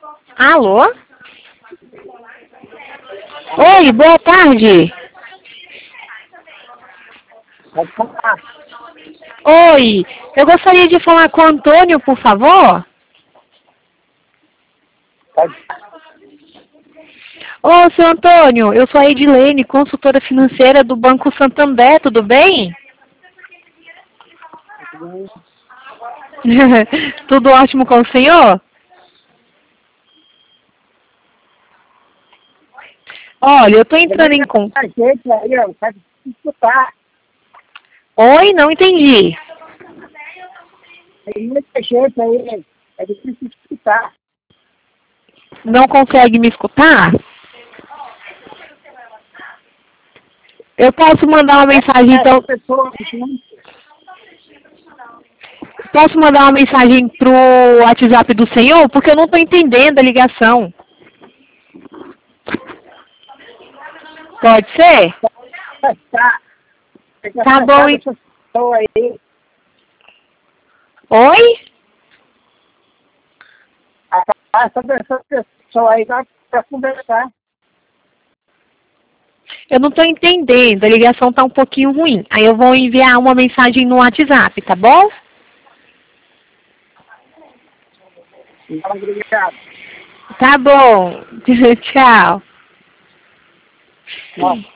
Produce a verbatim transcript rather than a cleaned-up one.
Alô? Oi, boa tarde. Pode falar. Oi, eu gostaria de falar com o Antônio, por favor. Pode Ô, seu Antônio, eu sou a Edilene, consultora financeira do Banco Santander, tudo bem? falar. Tudo ótimo com o senhor? Olha, eu estou entrando em con... A gente aí, ó, pode escutar. Oi, não entendi. Tem muita gente aí, é difícil de escutar. Não consegue me escutar? Eu posso mandar uma mensagem, então... Essa pessoa, assim, Posso mandar uma mensagem pro WhatsApp do senhor? Porque eu não estou entendendo a ligação. Pode ser? tá. Tem que Tá afastar bom. e- essa pessoa aí. Oi? Afasta essa pessoa aí para conversar. Eu não estou entendendo, a ligação está um pouquinho ruim. Aí eu vou enviar uma mensagem no WhatsApp, tá bom? Então, obrigado. Tá bom. Tchau. Nossa.